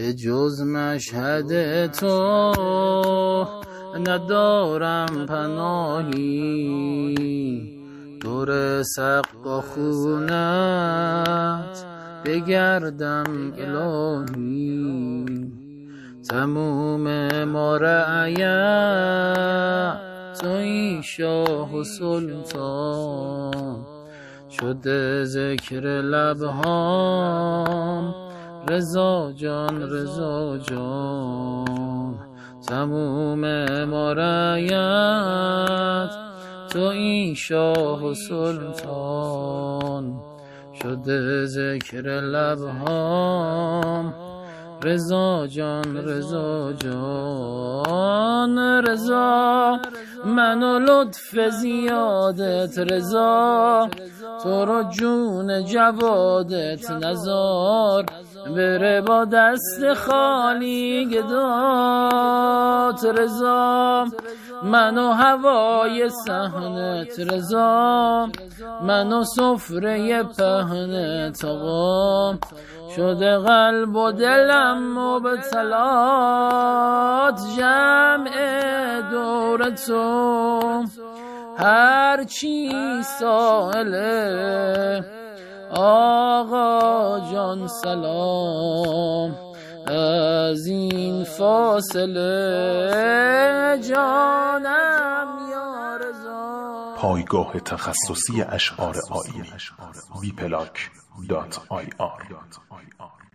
به جز مشهد تو ندارم پناهی، دور سقا خونت بگردم الهی. تموم ما رعیت تویی شاه و سلطان، شده ذکر لبهام رضا جان رضا جان. تموم ما رعیت تویی شاه و سلطان، شده ذکر لبهام رضا جان رضا جان. رضا من و لطف زیادت رضا، تو رو جون جوادت نزار، بره با دست خالی گدات رضا. من و هوای صحنت رضا، من و سفره پهنت آقا، شده قلب و دلم مبتلات. جمع دور تو هر چی سائله، آقا جان سلام از این فاصله. جانم یا رضا. پایگاه تخصصی اشعار آیینی wplac.ir